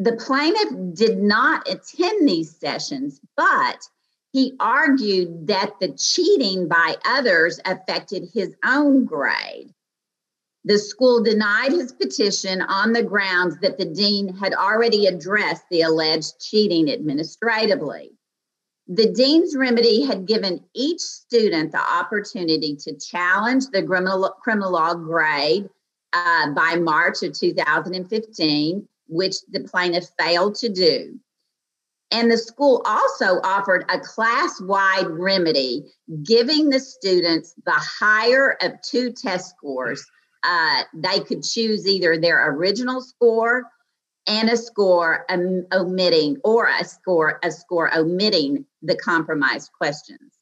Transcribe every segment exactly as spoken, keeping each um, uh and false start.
The plaintiff did not attend these sessions, but he argued that the cheating by others affected his own grade. The school denied his petition on the grounds that the dean had already addressed the alleged cheating administratively. The dean's remedy had given each student the opportunity to challenge the criminal, criminal law grade uh, by March of two thousand fifteen, which the plaintiff failed to do. And the school also offered a class-wide remedy, giving the students the higher of two test scores. Uh, they could choose either their original score and a score um, omitting, or a score, a score omitting the compromised questions.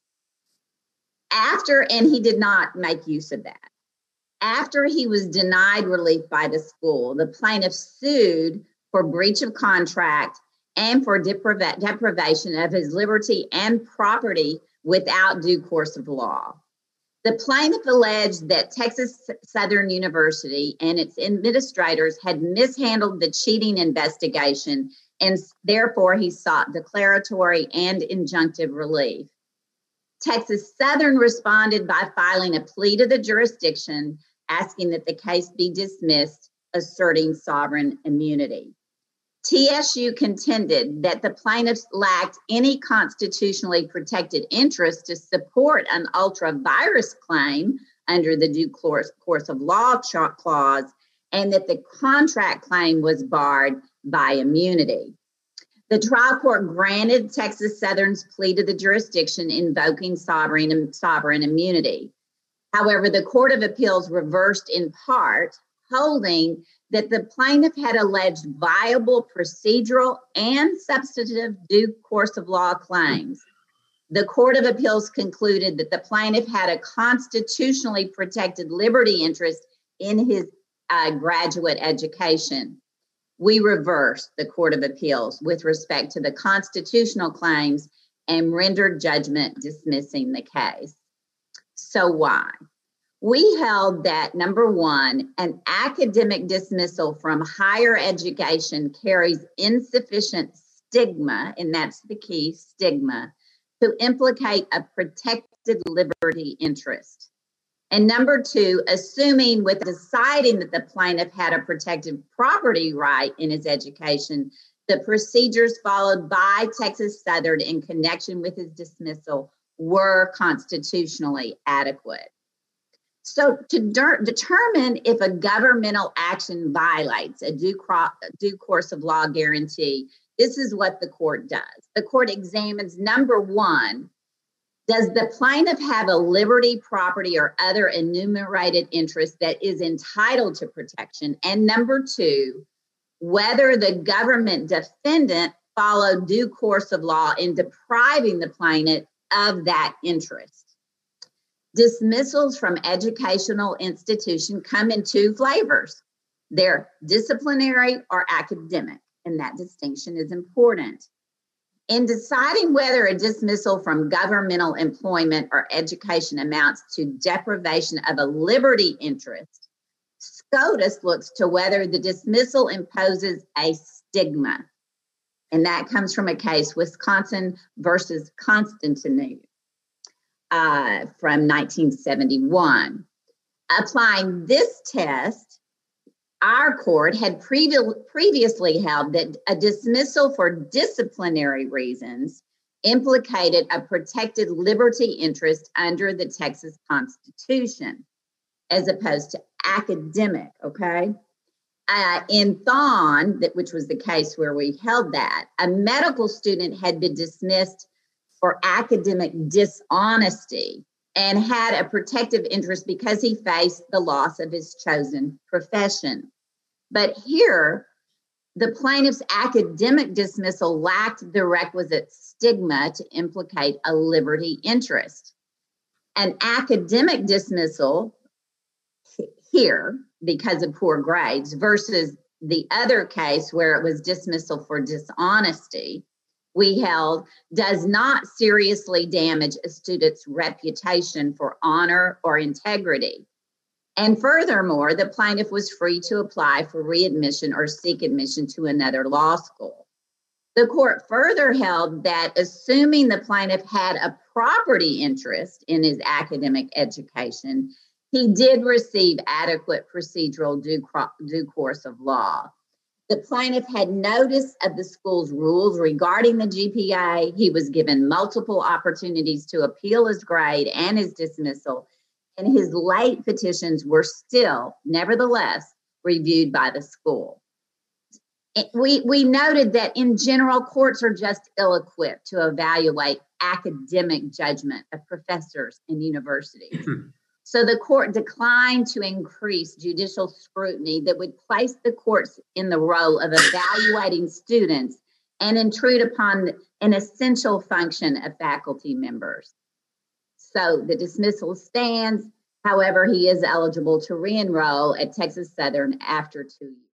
After, and he did not make use of that. After he was denied relief by the school, the plaintiff sued for breach of contract and for depriva- deprivation of his liberty and property without due course of law. The plaintiff alleged that Texas Southern University and its administrators had mishandled the cheating investigation, and therefore he sought declaratory and injunctive relief. Texas Southern responded by filing a plea to the jurisdiction, asking that the case be dismissed, asserting sovereign immunity. T S U contended that the plaintiffs lacked any constitutionally protected interest to support an ultra-virus claim under the due course, course of law clause, and that the contract claim was barred by immunity. The trial court granted Texas Southern's plea to the jurisdiction, invoking sovereign, sovereign immunity. However, the Court of Appeals reversed in part, holding that the plaintiff had alleged viable procedural and substantive due course of law claims. The Court of Appeals concluded that the plaintiff had a constitutionally protected liberty interest in his uh, graduate education. We reversed the Court of Appeals with respect to the constitutional claims and rendered judgment dismissing the case. So why? We held that, number one, an academic dismissal from higher education carries insufficient stigma, and that's the key, stigma, to implicate a protected liberty interest. And number two, assuming with deciding that the plaintiff had a protected property right in his education, the procedures followed by Texas Southern in connection with his dismissal were constitutionally adequate. So to de- determine if a governmental action violates a due, cro- due course of law guarantee, this is what the court does. The court examines, number one, does the plaintiff have a liberty, property, or other enumerated interest that is entitled to protection? And number two, whether the government defendant followed due course of law in depriving the plaintiff of that interest. Dismissals from educational institution come in two flavors. They're disciplinary or academic, and that distinction is important. In deciding whether a dismissal from governmental employment or education amounts to deprivation of a liberty interest, SCOTUS looks to whether the dismissal imposes a stigma, and that comes from a case, Wisconsin versus Constantine. Uh, from nineteen seventy-one. Applying this test, our court had previ- previously held that a dismissal for disciplinary reasons implicated a protected liberty interest under the Texas Constitution, as opposed to academic, okay? Uh, in Thon, that, which was the case where we held that, a medical student had been dismissed for academic dishonesty and had a protective interest because he faced the loss of his chosen profession. But here, the plaintiff's academic dismissal lacked the requisite stigma to implicate a liberty interest. An academic dismissal here, because of poor grades, versus the other case where it was dismissal for dishonesty, we held, does not seriously damage a student's reputation for honor or integrity. And furthermore, the plaintiff was free to apply for readmission or seek admission to another law school. The court further held that assuming the plaintiff had a property interest in his academic education, he did receive adequate procedural due, due course of law. The plaintiff had notice of the school's rules regarding the G P A. He was given multiple opportunities to appeal his grade and his dismissal, and his late petitions were still, nevertheless, reviewed by the school. We, we noted that in general, courts are just ill-equipped to evaluate academic judgment of professors and universities. So the court declined to increase judicial scrutiny that would place the courts in the role of evaluating students and intrude upon an essential function of faculty members. So the dismissal stands. However, he is eligible to re-enroll at Texas Southern after two years.